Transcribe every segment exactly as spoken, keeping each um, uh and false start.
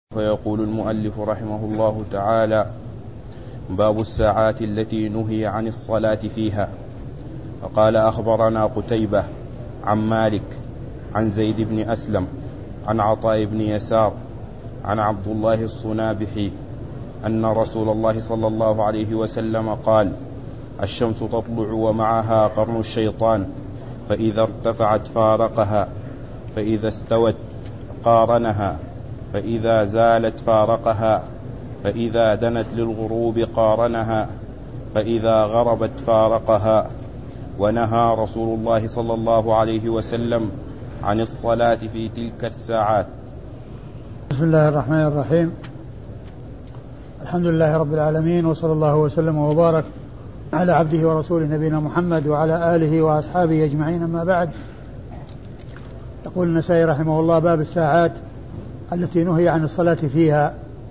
فيقول المؤلف رحمه الله تعالى: باب الساعات التي نهي عن الصلاة فيها. فقال: أخبرنا قتيبة عن مالك عن زيد بن أسلم عن عطاء بن يسار عن عبد الله الصنابحي أن رسول الله صلى الله عليه وسلم قال: الشمس تطلع ومعها قرن الشيطان، فإذا ارتفعت فارقها، فإذا استوت قارنها، فإذا زالت فارقها، فإذا دنت للغروب قارنها، فإذا غربت فارقها. ونهى رسول الله صلى الله عليه وسلم عن الصلاة في تلك الساعات. بسم الله الرحمن الرحيم. الحمد لله رب العالمين، وصلى الله وسلم وبارك على عبده ورسوله نبينا محمد وعلى آله وأصحابه أجمعين، أما بعد. يقول النسائي رحمه الله: باب الساعات التي نهي عن الصلاة فيها.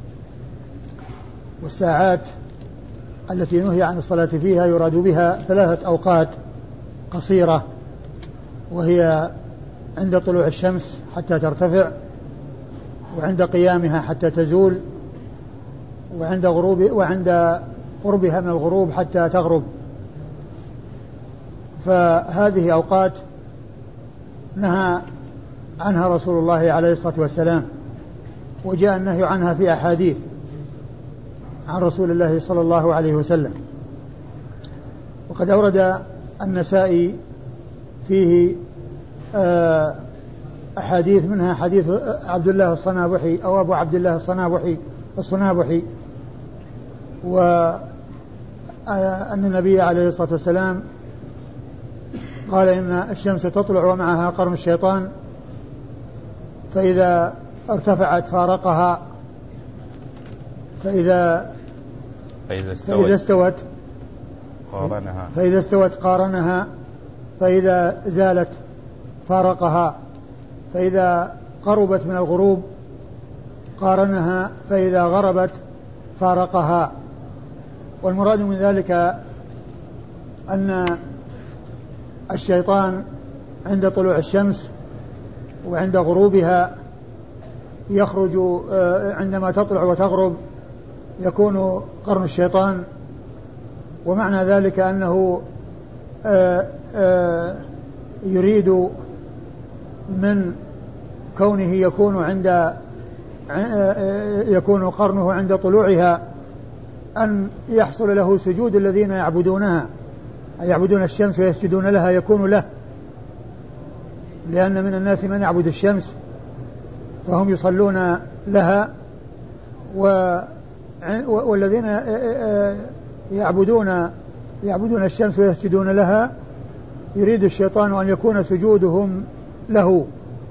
والساعات التي نهي عن الصلاة فيها يراد بها ثلاثة أوقات قصيرة، وهي عند طلوع الشمس حتى ترتفع، وعند قيامها حتى تزول، وعند غروب وعند قربها من الغروب حتى تغرب. فهذه أوقات نهى عنها رسول الله عليه الصلاة والسلام، وجاء النهي عنها في أحاديث عن رسول الله صلى الله عليه وسلم. وقد أورد النسائي فيه أحاديث، منها حديث عبد الله الصنابحي أو أبو عبد الله الصنابحي الصنابحي وأن النبي عليه الصلاة والسلام قال: إن الشمس تطلع ومعها قرن الشيطان، فإذا ارتفعت فارقها، فإذا فإذا استوت, فإذا استوت قارنها فإذا استوت قارنها، فإذا زالت فارقها، فإذا قربت من الغروب قارنها، فإذا غربت فارقها. والمراد من ذلك أن الشيطان عند طلوع الشمس وعند غروبها يخرج، عندما تطلع وتغرب يكون قرن الشيطان، ومعنى ذلك أنه يريد من كونه يكون عند يكون قرنه عند طلوعها أن يحصل له سجود الذين يعبدونها، أي يعبدون الشمس ويسجدون لها، يكون له، لأن من الناس من يعبد الشمس فهم يصلون لها، والذين يعبدون يعبدون الشمس ويسجدون لها يريد الشيطان أن يكون سجودهم له.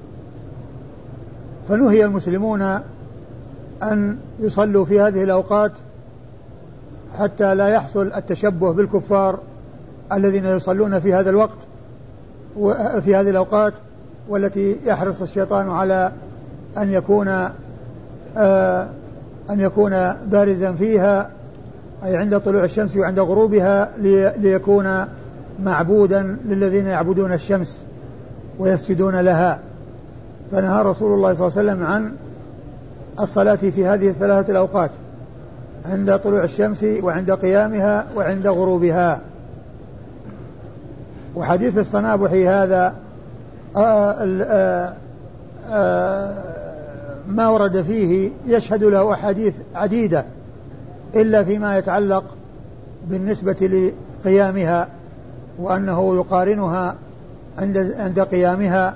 فنهي المسلمون أن يصلوا في هذه الأوقات حتى لا يحصل التشبه بالكفار الذين يصلون في هذا الوقت وفي هذه الأوقات، والتي يحرص الشيطان على أن يكون آه أن يكون بارزا فيها، أي عند طلوع الشمس وعند غروبها، ليكون معبودا للذين يعبدون الشمس ويسجدون لها. فنهى رسول الله صلى الله عليه وسلم عن الصلاة في هذه الثلاثة الأوقات: عند طلوع الشمس وعند قيامها وعند غروبها. وحديث الصنابحي هذا آآ آآ آآ ما ورد فيه يشهد له أحاديث عديدة، إلا فيما يتعلق بالنسبة لقيامها، وأنه يقارنها عند عند قيامها،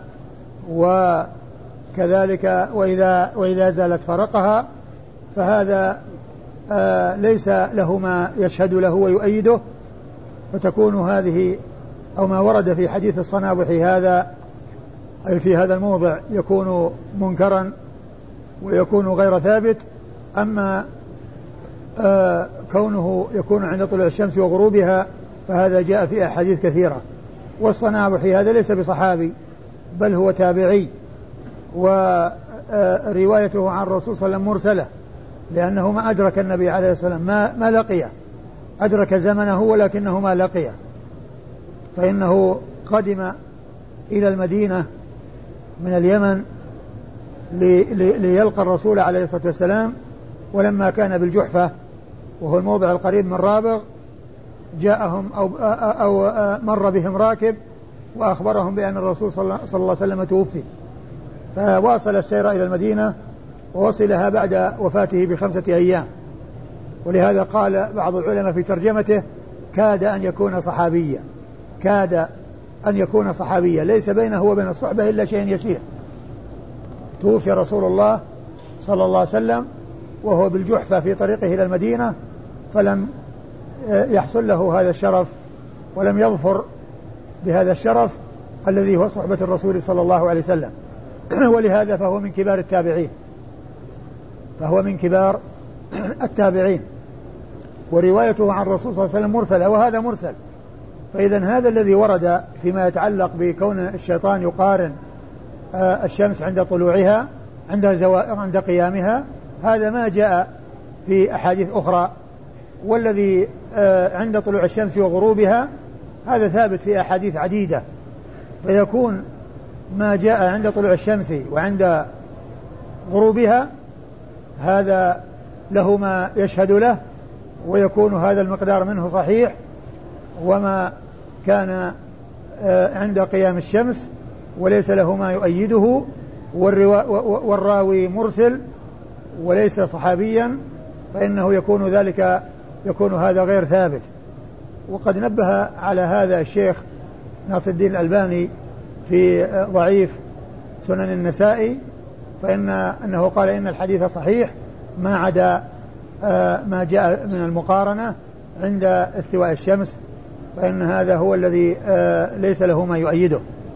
وكذلك وإذا وإذا زالت فرقها، فهذا آه ليس له ما يشهد له ويؤيده، فتكون هذه أو ما ورد في حديث الصنابحي هذا أي في هذا الموضع يكون منكرا ويكون غير ثابت. أما آه كونه يكون عند طلوع الشمس وغروبها فهذا جاء في أحاديث كثيرة. والصنابحي هذا ليس بصحابي بل هو تابعي، وروايته عن الرسول صلى الله عليه وسلم مرسلة، لأنه ما أدرك النبي عليه الصلاة والسلام، ما, ما لقيه، أدرك زمنه ولكنه ما لقيه، فإنه قدم إلى المدينة من اليمن ليلقى الرسول عليه الصلاة والسلام. ولما كان بالجحفة وهو الموضع القريب من رابغ جاءهم أو, أو مر بهم راكب وأخبرهم بأن الرسول صلى الله عليه وسلم توفي، فواصل السير إلى المدينة ووصلها بعد وفاته بخمسة أيام. ولهذا قال بعض العلماء في ترجمته كاد أن يكون صحابيا، كاد أن يكون صحابيا، ليس بينه وبين الصحبة إلا شيء يسير. توفي رسول الله صلى الله عليه وسلم وهو بالجحفة في طريقه إلى المدينة، فلم يحصل له هذا الشرف ولم يظفر بهذا الشرف الذي هو صحبة الرسول صلى الله عليه وسلم. ولهذا فهو من كبار التابعين، فهو من كبار التابعين، وروايته عن الرسول صلى الله عليه وسلم مرسلة وهذا مرسل. فإذا هذا الذي ورد فيما يتعلق بكون الشيطان يقارن الشمس عند طلوعها عند, عند قيامها، هذا ما جاء في أحاديث أخرى. والذي عند طلوع الشمس وغروبها هذا ثابت في أحاديث عديدة، فيكون ما جاء عند طلوع الشمس وعند غروبها هذا له ما يشهد له، ويكون هذا المقدار منه صحيح. وما كان عند قيام الشمس وليس له ما يؤيده والراوي مرسل وليس صحابيا، فإنه يكون ذلك يكون هذا غير ثابت. وقد نبه على هذا الشيخ ناصر الدين الألباني في ضعيف سنن النسائي، فإن أنه قال إن الحديث صحيح ما عدا ما جاء من المقارنة عند استواء الشمس، فإن هذا هو الذي ليس له ما يؤيده.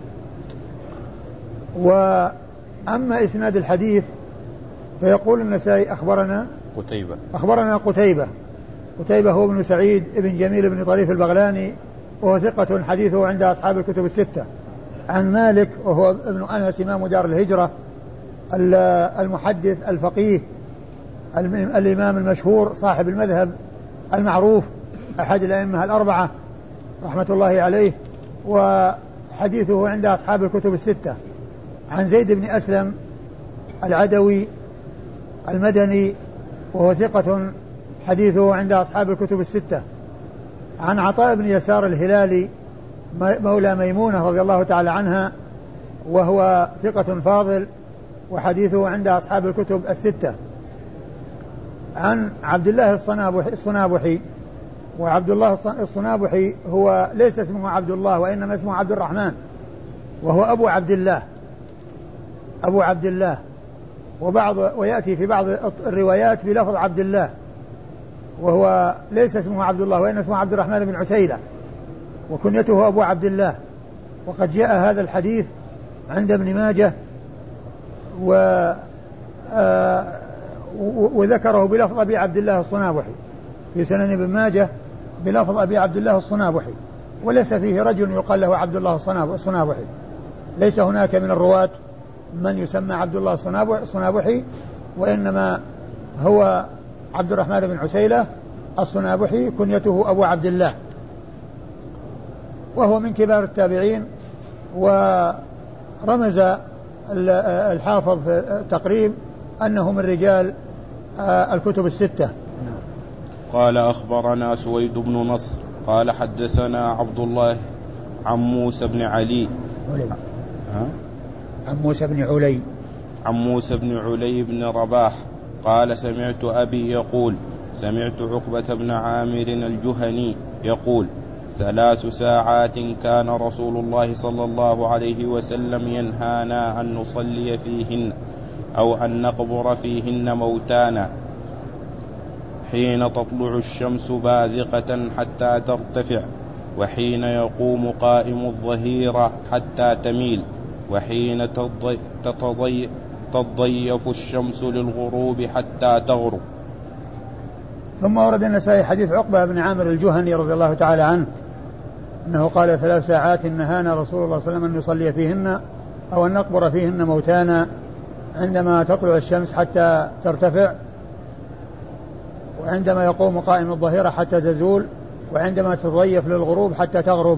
وأما إسناد الحديث فيقول النسائي أخبرنا قتيبة أخبرنا قتيبة قتيبة هو ابن سعيد ابن جميل بن طريف البغلاني وهو ثقة حديثه عند أصحاب الكتب الستة. عن مالك وهو ابن أنس إمام دار الهجرة المحدث الفقيه الإمام المشهور صاحب المذهب المعروف أحد الأئمة الأربعة رحمة الله عليه، وحديثه عند أصحاب الكتب الستة. عن زيد بن أسلم العدوي المدني وهو ثقة حديثه عند أصحاب الكتب الستة. عن عطاء بن يسار الهلالي مولى ميمونة رضي الله تعالى عنها وهو ثقة فاضل وحديثه عند أصحاب الكتب الستة. عن عبد الله الصنابحي، وعبد الله الصنابحي هو ليس اسمه عبد الله وإنما اسمه عبد الرحمن، وهو أبو عبد الله أبو عبد الله وبعض ويأتي في بعض الروايات بلفظ عبد الله، وهو ليس اسمه عبد الله وإنما اسمه عبد الرحمن بن عسيلة وكنيته أبو عبد الله. وقد جاء هذا الحديث عند ابن ماجه و آه وذكره بلفظ أبي عبد الله الصنابحي في سنن ابن ماجه بلفظ أبي عبد الله الصنابحي، وليس فيه رجل يقال له عبد الله الصنابحي، ليس هناك من الرواة من يسمى عبد الله الصنابحي، وإنما هو عبد الرحمن بن عسيلة الصنابحي كنيته أبو عبد الله، وهو من كبار التابعين. ورمز الحافظ في التقريب أنه من رجال الكتب الستة. قال أخبرنا سويد بن نصر قال حدثنا عبد الله عن موسى بن علي ها؟ عن موسى بن علي عن موسى بن علي بن رباح قال سمعت أبي يقول سمعت عقبة بن عامر الجهني يقول ثلاث ساعات كان رسول الله صلى الله عليه وسلم ينهانا أن نصلي فيهن أو أن نقبر فيهن موتانا: حين تطلع الشمس بازغة حتى ترتفع، وحين يقوم قائم الظهيرة حتى تميل، وحين تضي تضيف الشمس للغروب حتى تغرب. ثم ورد النسائي حديث عقبة بن عامر الجهني رضي الله تعالى عنه أنه قال ثلاث ساعات نهانا رسول الله صلى الله عليه وسلم أن نصلي فيهن أو أن نقبر فيهن موتانا: عندما تطلع الشمس حتى ترتفع، وعندما يقوم قائم الظهيرة حتى تزول، وعندما تضيف للغروب حتى تغرب.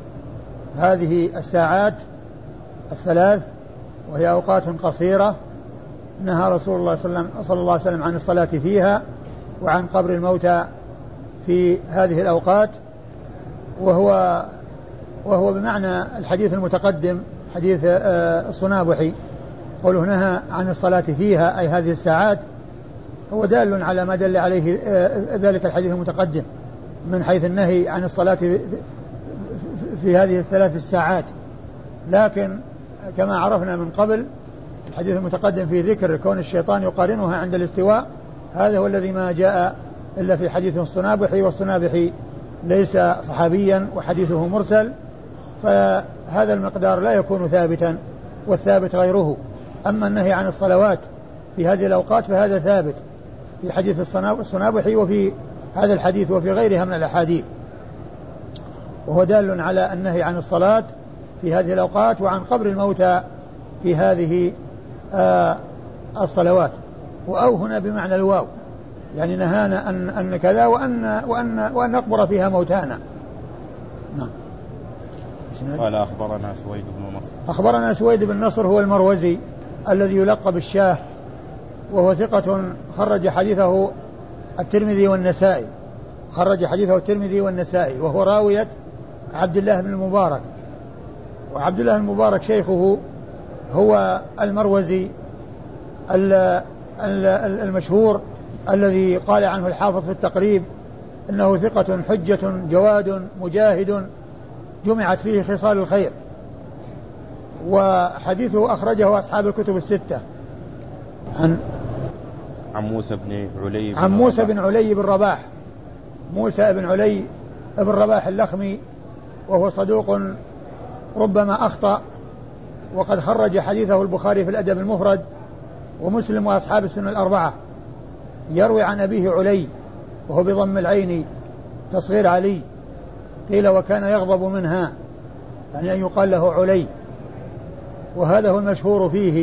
هذه الساعات الثلاث وهي أوقات قصيرة نهى رسول الله صلى الله عليه وسلم عن الصلاة فيها وعن قبر الموتى في هذه الأوقات، وهو وهو بمعنى الحديث المتقدم حديث الصنابحي، قوله نهى عن الصلاة فيها أي هذه الساعات، هو دال على ما دل عليه ذلك الحديث المتقدم من حيث النهي عن الصلاة في هذه الثلاث الساعات. لكن كما عرفنا من قبل الحديث المتقدم في ذكر كون الشيطان يقارنها عند الاستواء، هذا هو الذي ما جاء إلا في حديث الصنابحي، والصنابحي ليس صحابيا وحديثه مرسل، فهذا المقدار لا يكون ثابتا والثابت غيره. أما النهي عن الصلوات في هذه الأوقات فهذا ثابت في حديث الصنابحي وفي هذا الحديث وفي غيرها من الأحاديث، وهو دال على النهي عن الصلاة في هذه الأوقات وعن قبر الموتى في هذه آه الصلوات. وأو هنا بمعنى الواو، يعني نهانا أن, أن كذا وأن, وأن, وأن نقبر فيها موتانا. نعم. قال أخبرنا سويد بن نصر. أخبرنا سويد بن نصر هو المروزي الذي يلقب الشاه، وهو ثقة خرج حديثه الترمذي والنسائي، خرج حديثه الترمذي والنسائي، وهو راوية عبد الله بن المبارك. وعبد الله المبارك شيخه هو المروزي المشهور الذي قال عنه الحافظ في التقريب إنه ثقة حجة جواد مجاهد جمعت فيه خصال الخير. وحديثه أخرجه أصحاب الكتب الستة. عن عن موسى بن علي بن عن موسى بن علي بن رباح، موسى بن علي بن رباح اللخمي، وهو صدوق ربما أخطأ، وقد خرج حديثه البخاري في الأدب المفرد ومسلم وأصحاب السنة الأربعة. يروي عن أبيه علي وهو بضم العين تصغير علي، قيل وكان يغضب منها، يعني أن يقال له علي، وهذا هو المشهور فيه.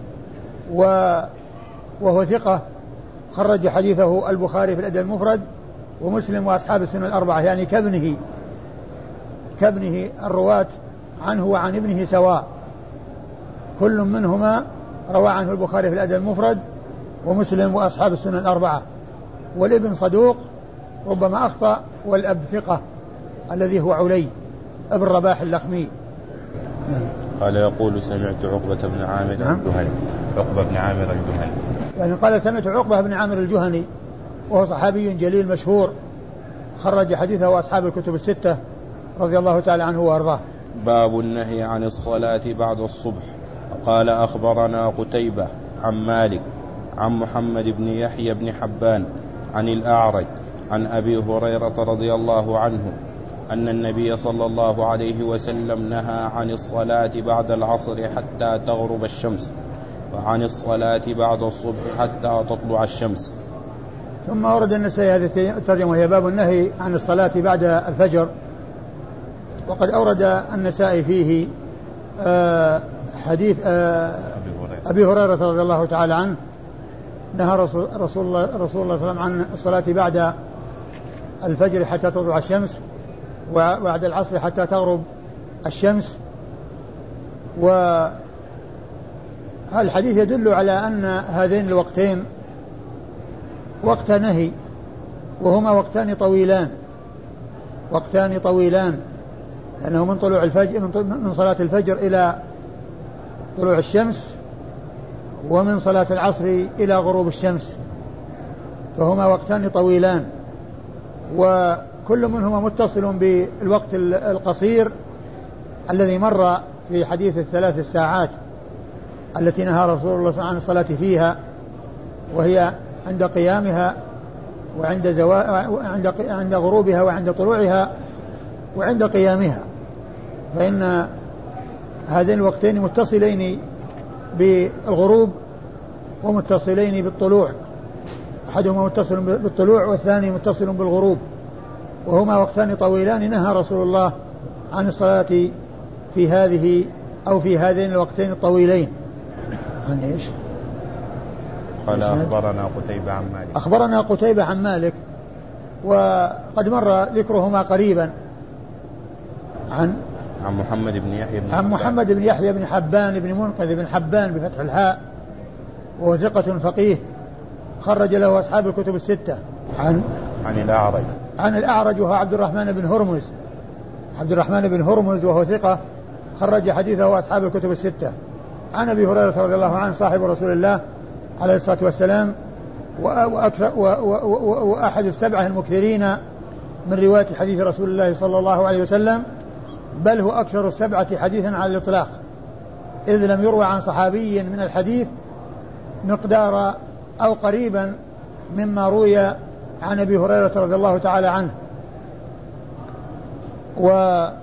وهو ثقة خرج حديثه البخاري في الأدب المفرد ومسلم وأصحاب السنة الأربعة، يعني كابنه كابنه الرواة عنه وعن ابنه سواء، كل منهما روى عنه البخاري في الأدب المفرد ومسلم وأصحاب السنة الأربعة. والابن صدوق ربما أخطأ، والأب ثقة الذي هو علي ابن رباح اللخمي. قال يقول سمعت عقبة بن عامر الجهني. عقبة بن عامر الجهني يعني قال سمعت عقبة بن عامر الجهني، وهو صحابي جليل مشهور خرج حديثه أصحاب الكتب الستة رضي الله تعالى عنه وأرضاه. باب النهي عن الصلاة بعد الصبح. قال أخبرنا قتيبة عن مالك عن محمد بن يحيى بن حبان عن الأعرج عن أبي هريرة رضي الله عنه أن النبي صلى الله عليه وسلم نهى عن الصلاة بعد العصر حتى تغرب الشمس، وعن الصلاة بعد الصبح حتى تطلع الشمس. ثم ورد النسائي هذه الترجمة وهي باب النهي عن الصلاة بعد الفجر. وقد أورد النسائي فيه آه حديث آه أبي هريرة رضي الله تعالى عنه نهى رسول, رسول الله رسول الله صلى الله عليه وسلم عن الصلاة بعد الفجر حتى تطلع الشمس، وبعد العصر حتى تغرب الشمس. والحديث يدل على أن هذين الوقتين وقت نهي، وهما وقتان طويلان وقتان طويلان لأنه من طلوع الفجر من صلاة الفجر إلى طلوع الشمس، ومن صلاة العصر إلى غروب الشمس، فهما وقتان طويلان، وكل منهما متصل بالوقت القصير الذي مر في حديث الثلاث الساعات التي نهى رسول الله صلى الله عليه وسلم عن الصلاة فيها، وهي عند قيامها وعند زوا... عند... عند غروبها وعند طلوعها وعند قيامها. فإن هذين الوقتين متصلين بالغروب ومتصلين بالطلوع، أحدهما متصل بالطلوع والثاني متصل بالغروب، وهما وقتان طويلان نهى رسول الله عن الصلاة في هذه أو في هذين الوقتين الطويلين. عن إيش؟ قال أخبرنا قتيبة عن مالك. أخبرنا قتيبة عن مالك، وقد مر ذكرهما قريبا. عن عن محمد بن يحيى بن عن محمد بن يحيى بن حبان بن منقذ بن حبان بفتح الحاء، وهو ثقة فقيه خرج له أصحاب الكتب الستة. عن عن الأعرج عن الأعرج وهو عبد الرحمن بن هرمز عبد الرحمن بن هرمز وهو ثقة خرج حديثه أصحاب الكتب الستة. عن أبي هريرة رضي الله عنه صاحب رسول الله عليه الصلاة والسلام وأكثر وأحد السبعة المكثرين من رواية حديث رسول الله صلى الله عليه وسلم، بل هو أكثر السبعة حديثا على الإطلاق، إذ لم يروى عن صحابي من الحديث مقدار أو قريبا مما روي عن أبي هريرة رضي الله تعالى عنه. وهذا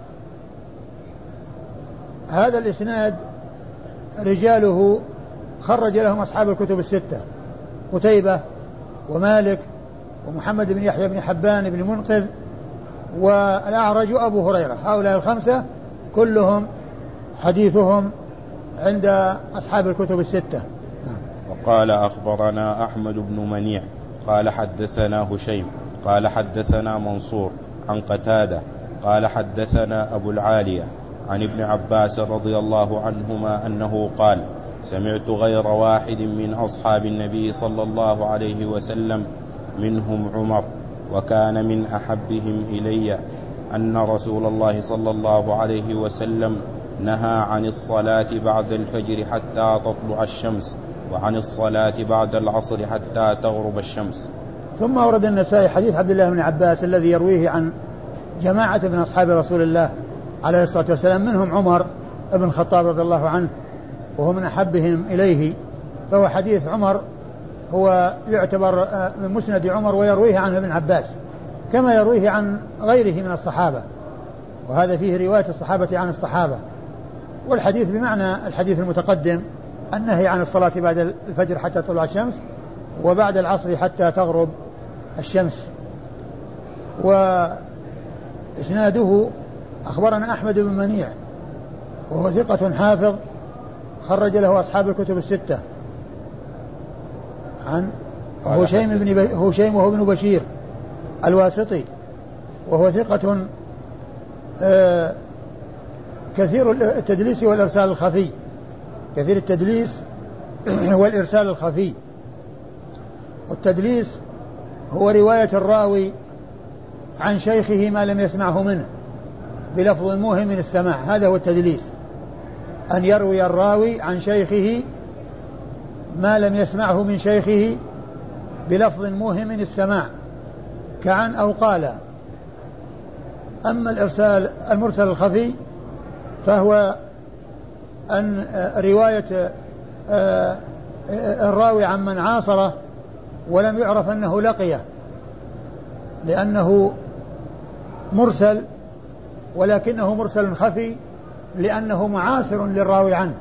الإسناد رجاله خرج لهم أصحاب الكتب الستة: قتيبة ومالك ومحمد بن يحيى بن حبان بن منقذ والأعرج أبو هريرة. هؤلاء الخمسة كلهم حديثهم عند أصحاب الكتب الستة. وقال أخبرنا أحمد بن منيع قال حدثنا هشيم قال حدثنا منصور عن قتادة قال حدثنا أبو العالية عن ابن عباس رضي الله عنهما أنه قال: سمعت غير واحد من أصحاب النبي صلى الله عليه وسلم منهم عمر، وكان من أحبهم إلي أن رسول الله صلى الله عليه وسلم نهى عن الصلاة بعد الفجر حتى تطلع الشمس، وعن الصلاة بعد العصر حتى تغرب الشمس. ثم ورد النسائي حديث عبد الله بن عباس الذي يرويه عن جماعة من أصحاب رسول الله عليه الصلاة والسلام، منهم عمر بن الخطاب رضي الله عنه وهو من أحبهم إليه، فهو حديث عمر هو يعتبر من مسند عمر ويرويه عنه ابن عباس كما يرويه عن غيره من الصحابة، وهذا فيه رواية الصحابة عن الصحابة. والحديث بمعنى الحديث المتقدم: النهي عن الصلاة بعد الفجر حتى تطلع الشمس، وبعد العصر حتى تغرب الشمس. وإسناده أخبرنا أحمد بن منيع وهو ثقة حافظ خرج له أصحاب الكتب الستة. عن هشيم بن هشيم وهو ابن بشير الواسطي وهو ثقة آه كثير التدليس والإرسال الخفي كثير التدليس والإرسال الخفي. والتدليس هو رواية الراوي عن شيخه ما لم يسمعه منه بلفظ موهم من السماع، هذا هو التدليس، أن يروي الراوي عن شيخه ما لم يسمعه من شيخه بلفظ موهم من السماع كعن أو قال. أما الإرسال المرسل الخفي فهو أن رواية الراوي عن من عاصره ولم يعرف أنه لقيه، لأنه مرسل ولكنه مرسل خفي لأنه معاصر للراوي عنه،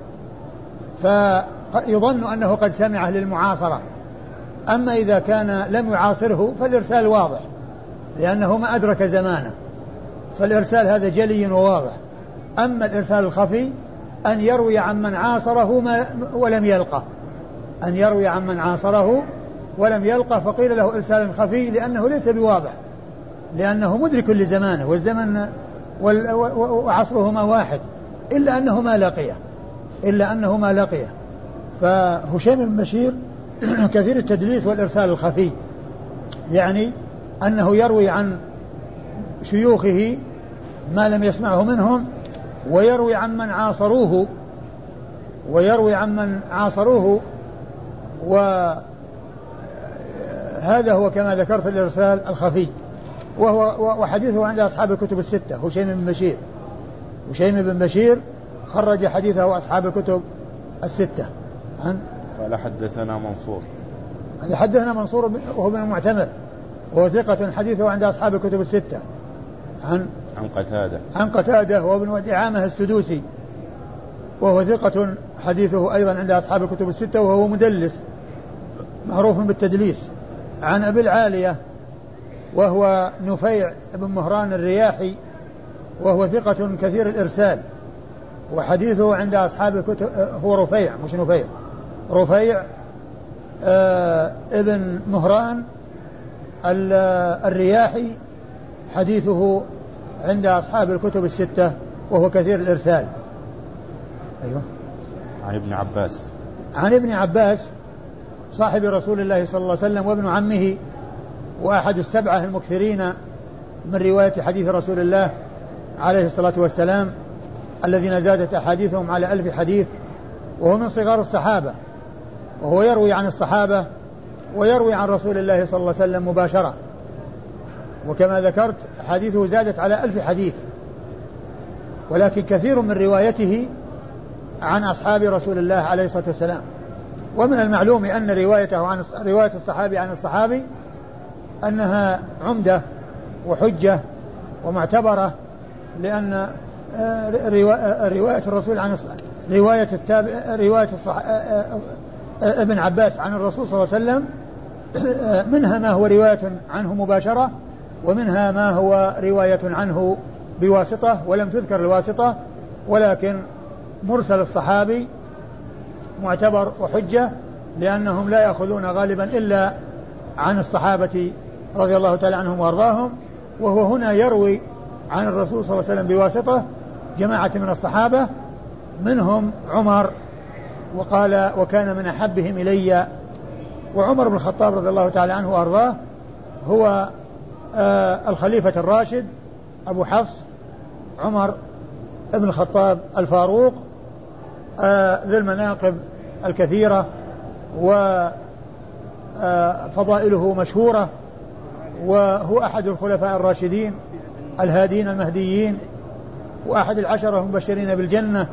فيظن أنه قد سمعه للمعاصرة. أما إذا كان لم يعاصره فالإرسال واضح لأنه ما أدرك زمانه، فالإرسال هذا جلي وواضح. أما الإرسال الخفي أن يروي عن من عاصره ما ولم يلقه أن يروي عن من عاصره ولم يلقه فقيل له إرسال خفي لأنه ليس بواضح، لأنه مدرك لزمانه والزمن وعصرهما واحد، إلا أنه ما لقيه إلا أنه ما لقيه فهشيم بن بشير كثير التدليس والإرسال الخفي، يعني أنه يروي عن شيوخه ما لم يسمعه منهم، ويروي عن من عاصروه ويروي عن من عاصروه وهذا هو كما ذكرت الإرسال الخفي. وهو وحديثه عند أصحاب الكتب الستة. هشيم بن بشير هشيم بن بشير خرج حديثه أصحاب الكتب الستة. عن قال حدثنا منصور حدثنا منصور وهو بن المعتمر وهو ثقة حديثه عند أصحاب الكتب الستة. عن عن قتادة عن قتادة وهو ابن دعامة السدوسي وهو ثقة حديثه أيضا عند أصحاب الكتب الستة وهو مدلس معروف بالتدليس. عن أبي العالية وهو نفيع بن مهران الرياحي وهو ثقة كثير الإرسال وحديثه عند أصحاب الكتب هو رفيع مش نفيع رفيع آه ابن مهران الرياحي حديثه عند أصحاب الكتب الستة وهو كثير الإرسال. أيوة. عن ابن عباس عن ابن عباس صاحب رسول الله صلى الله عليه وسلم وابن عمه، وأحد السبعة المكثرين من رواية حديث رسول الله عليه الصلاة والسلام الذين زادت أحاديثهم على ألف حديث، وهو من صغار الصحابة، وهو يروي عن الصحابة ويروي عن رسول الله صلى الله عليه وسلم مباشرة، وكما ذكرت حديثه زادت على ألف حديث، ولكن كثير من روايته عن أصحاب رسول الله عليه الصلاة والسلام. ومن المعلوم أن روايته عن رواية الصحابي عن الصحابي أنها عمدة وحجة ومعتبرة، لأن رواية الرسول عن رواية التابع رواية الصح... ابن عباس عن الرسول صلى الله عليه وسلم منها ما هو رواية عنه مباشرة، ومنها ما هو رواية عنه بواسطة ولم تذكر الواسطة، ولكن مرسل الصحابي معتبر وحجة، لأنهم لا يأخذون غالبا إلا عن الصحابة رضي الله تعالى عنهم وأرضاهم، وهو هنا يروي عن الرسول صلى الله عليه وسلم بواسطة جماعة من الصحابة، منهم عمر، وقال وكان من أحبهم إلي. وعمر بن الخطاب رضي الله تعالى عنه وأرضاه هو آه الخليفة الراشد أبو حفص عمر بن الخطاب الفاروق، آه ذي المناقب الكثيرة وفضائله مشهورة، وهو أحد الخلفاء الراشدين الهادين المهديين، وأحد العشرة المبشرين بالجنة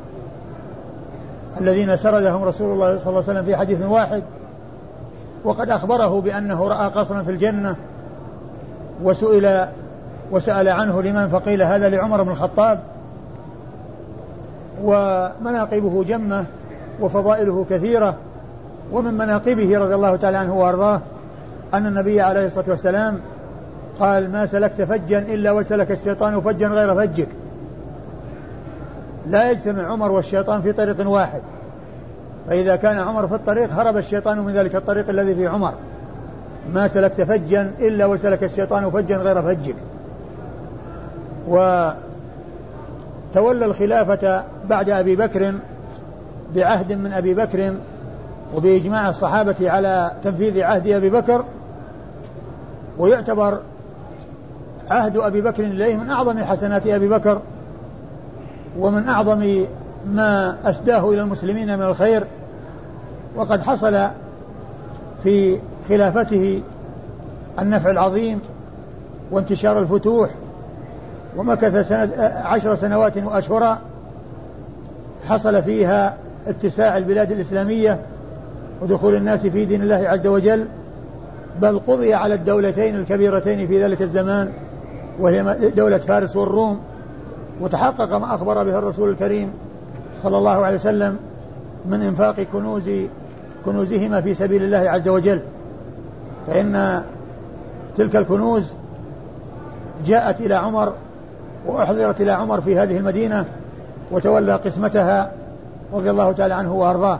الذين سردهم رسول الله صلى الله عليه وسلم في حديث واحد، وقد أخبره بأنه رأى قصرا في الجنة، وسئل وسأل عنه لمن فقيل هذا لعمر بن الخطاب. ومناقبه جمة وفضائله كثيرة، ومن مناقبه رضي الله تعالى عنه وأرضاه أن النبي عليه الصلاة والسلام قال ما سلكت فجا إلا وسلك الشيطان فجا غير فجك، لا يجتمع عمر والشيطان في طريق واحد، فإذا كان عمر في الطريق هرب الشيطان من ذلك الطريق الذي في عمر. ما سلكت فجا إلا وسلك الشيطان فجا غير فجك. وتولى الخلافة بعد أبي بكر بعهد من أبي بكر وبإجماع الصحابة على تنفيذ عهد أبي بكر، ويعتبر عهد أبي بكر إليه من أعظم حسنات أبي بكر ومن أعظم ما أسداه إلى المسلمين من الخير. وقد حصل في خلافته النفع العظيم وانتشار الفتوح، ومكث سنة عشر سنوات وأشهرا حصل فيها اتساع البلاد الإسلامية ودخول الناس في دين الله عز وجل، بل قضي على الدولتين الكبيرتين في ذلك الزمان وهي دولة فارس والروم، وتحقق ما أخبر به الرسول الكريم صلى الله عليه وسلم من إنفاق كنوز كنوزهما في سبيل الله عز وجل، فإن تلك الكنوز جاءت إلى عمر وأحضرت إلى عمر في هذه المدينة وتولى قسمتها رضي الله تعالى عنه وأرضاه.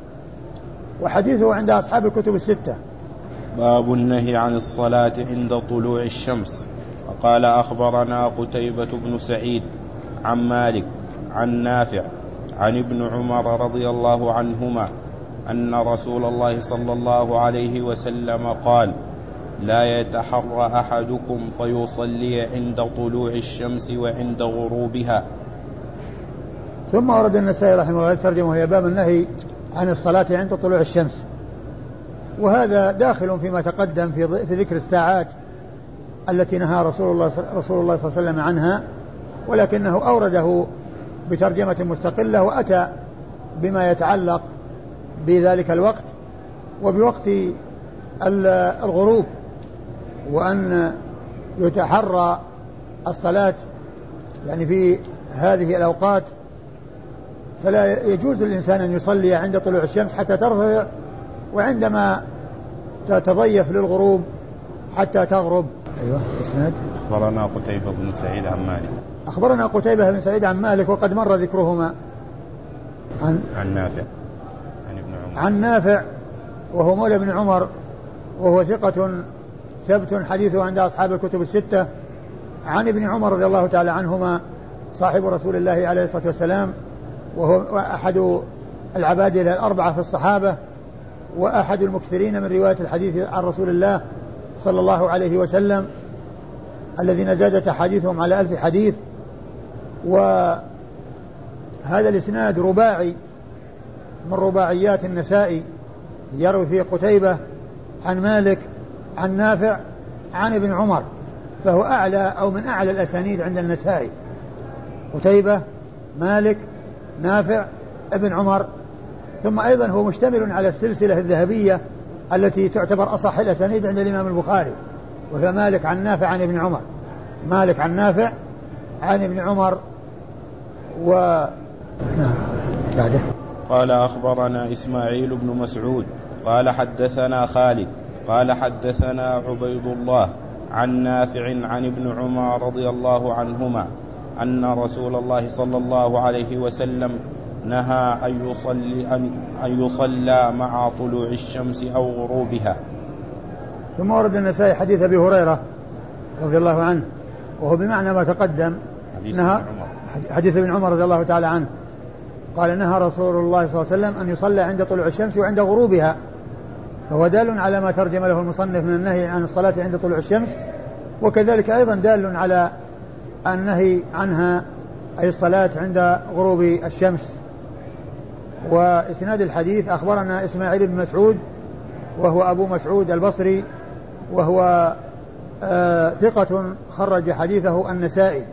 وحديثه عند أصحاب الكتب الستة. باب النهي عن الصلاة عند طلوع الشمس. وقال أخبرنا قتيبة بن سعيد عن مالك عن نافع عن ابن عمر رضي الله عنهما أن رسول الله صلى الله عليه وسلم قال لا يتحرى أحدكم فيصلي عند طلوع الشمس وعند غروبها. ثم ورد النسائي رحمه الله الترجمة وهي باب النهي عن الصلاة عند طلوع الشمس، وهذا داخل فيما تقدم في ذكر الساعات التي نهى رسول الله رسول الله صلى الله عليه وسلم عنها، ولكنه أورده بترجمة مستقلة وأتى بما يتعلق بذلك الوقت وبوقت الغروب، وأن يتحرى الصلاة يعني في هذه الأوقات، فلا يجوز للإنسان أن يصلي عند طلوع الشمس حتى ترتفع، وعندما تتضيف للغروب حتى تغرب. أيوة اسناد. أخبرنا قتيبة بن سعيد عن مالك. أخبرنا قتيبة بن سعيد عن مالك وقد مر ذكرهما. عن عن نافع عن ابن عمر. عن نافع وهو مولى بن عمر وهو ثقة ثبت حديثه عند أصحاب الكتب الستة، عن ابن عمر رضي الله تعالى عنهما صاحب رسول الله عليه الصلاة والسلام، وهو أحد العبادلة الأربعة في الصحابة، وأحد المكثرين من رواية الحديث عن رسول الله صلى الله عليه وسلم الذين زادت أحاديثهم على ألف حديث. وهذا الإسناد رباعي من رباعيات النسائي، يروي فيه قتيبة عن مالك عن نافع عن ابن عمر، فهو أعلى أو من أعلى الأسانيد عند النسائي. قتيبة مالك نافع ابن عمر، ثم أيضا هو مشتمل على السلسلة الذهبية التي تعتبر أصح الأسانيد عند الإمام البخاري، وهي مالك عن نافع عن ابن عمر، مالك عن نافع عن ابن عمر. و نعم بعده قال أخبرنا إسماعيل بن مسعود قال حدثنا خالد قال حدثنا عبيد الله عن نافع عن ابن عمر رضي الله عنهما أن رسول الله صلى الله عليه وسلم نهى أن يصلي, أن يصلى مع طلوع الشمس أو غروبها. ثم ورد النسائي حديث أبي هريرة رضي الله عنه وهو بمعنى ما تقدم، حديث نهى ابن عمر. حديث ابن عمر رضي الله تعالى عنه قال نهى رسول الله صلى الله عليه وسلم أن يصلى عند طلوع الشمس وعند غروبها، فهو دال على ما ترجم له المصنف من النهي عن الصلاة عند طلوع الشمس، وكذلك أيضا دال على النهي عنها أي الصلاة عند غروب الشمس. وإسناد الحديث أخبرنا إسماعيل بن مسعود وهو أبو مسعود البصري، وهو آه ثقة خرج حديثه النسائي.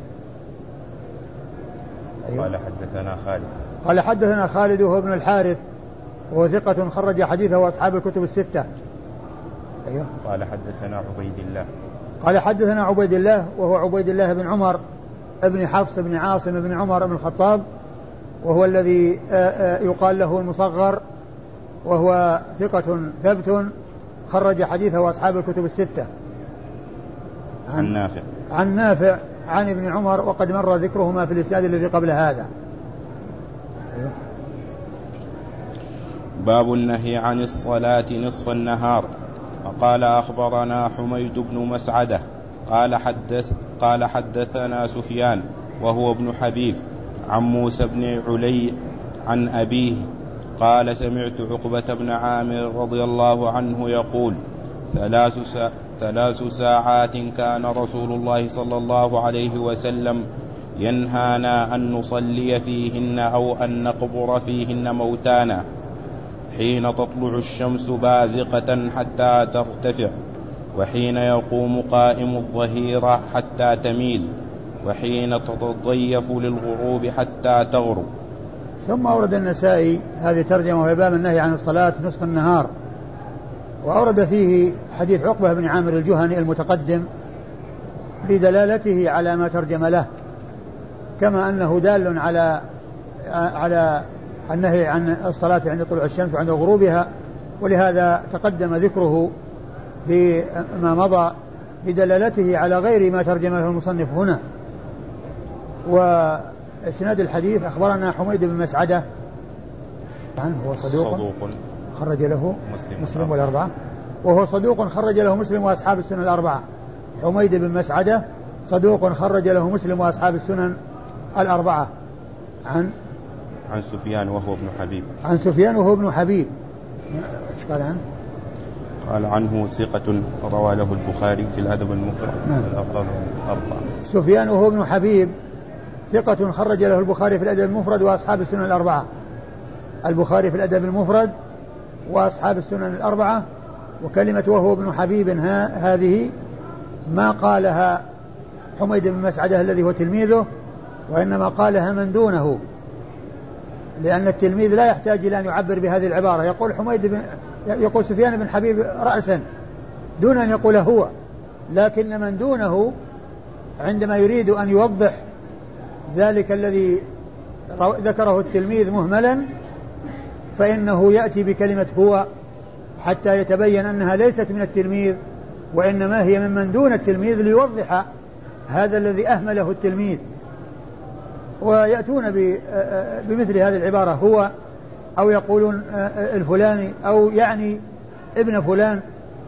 أيوة. قال حدثنا خالد قال حدثنا خالد وهو ابن الحارث وهو ثقة خرج حديثه أصحاب الكتب الستة. أيوة. قال حدثنا عبيد الله قال حدثنا عبيد الله وهو عبيد الله بن عمر ابن حفص بن عاصم بن عمر بن الخطاب، وهو الذي يقال له المصغر، وهو ثقة ثبت خرج حديثه أصحاب الكتب الستة. عن, عن نافع عن نافع عن ابن عمر، وقد مر ذكرهما في الإسناد الذي قبل هذا. باب النهي عن الصلاة نصف النهار. فقال أخبرنا حميد بن مسعدة قال حدث قال حدثنا سفيان وهو ابن حبيب عن موسى بن علي عن أبيه قال سمعت عقبة بن عامر رضي الله عنه يقول ثلاث, سا ثلاث ساعات كان رسول الله صلى الله عليه وسلم ينهانا أن نصلي فيهن أو أن نقبر فيهن موتانا، حين تطلع الشمس بازقة حتى ترتفع، وحين يقوم قائم الظهيرة حتى تميل، وحين تتضيف للغروب حتى تغرب. ثم أورد النسائي هذه ترجمة وهي باب النهي عن الصلاة نصف النهار، وأورد فيه حديث عقبة بن عامر الجهني المتقدم بدلالته على ما ترجم له، كما أنه دال على على النهي عن الصلاة عند طلوع الشمس وعند غروبها، ولهذا تقدم ذكره فيما مضى بدلالته على غير ما ترجم له المصنف هنا. وإسناد الحديث أخبرنا حميد بن مسعدة عنه هو صدوق, صدوق خرج له مسلم, مسلم والأربعة، وهو صدوق خرج له مسلم وأصحاب السنن الأربعة. حميد بن مسعدة صدوق خرج له مسلم وأصحاب السنن الأربعة. عن عن سفيان وهو ابن حبيب عن سفيان وهو ابن حبيب. ايش قال عنه؟ قال عنه ثقة روى له البخاري في الأدب المفرد. نعم. الأفضل الأربعة. سفيان وهو ابن حبيب ثقة خرج له البخاري في الأدب المفرد وأصحاب السنن الأربعة. البخاري في الأدب المفرد وأصحاب السنن الأربعة. وكلمة وهو ابن حبيب هذه ما قالها حميد بن مسعدة الذي هو تلميذه، وإنما قالها من دونه، لأن التلميذ لا يحتاج إلى أن يعبر بهذه العبارة. يقول حميد بن يقول سفيان بن حبيب رأسا دون أن يقول هو، لكن من دونه عندما يريد أن يوضح ذلك الذي ذكره التلميذ مهملا فإنه يأتي بكلمة هو حتى يتبين أنها ليست من التلميذ وإنما هي ممن دون التلميذ ليوضح هذا الذي أهمله التلميذ. ويأتون بمثل هذه العبارة هو، أو يقولون الفلاني، أو يعني ابن فلان.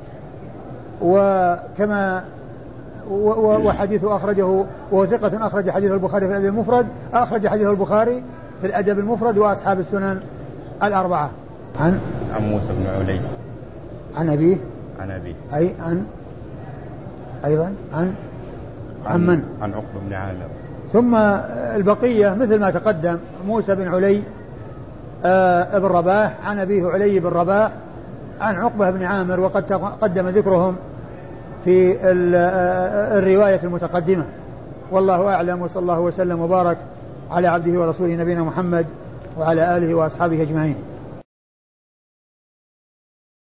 وكما وحديثه أخرجه وهو ثقة أخرج حديث البخاري في الأدب المفرد أخرج حديث البخاري في الأدب المفرد وأصحاب السنن الأربعة. عن عن موسى بن علي. عن أبيه. عن أبيه. أي عن أيضا عن عن من؟ عن عقبة بن عامر. ثم البقية مثل ما تقدم، موسى بن علي آه بن رباح عن أبيه علي بن رباح عن عقبة بن عامر، وقد تقدم ذكرهم في الرواية المتقدمة. والله أعلم، وصلى الله وسلم وبارك على عبده ورسوله نبينا محمد وعلى آله وأصحابه أجمعين.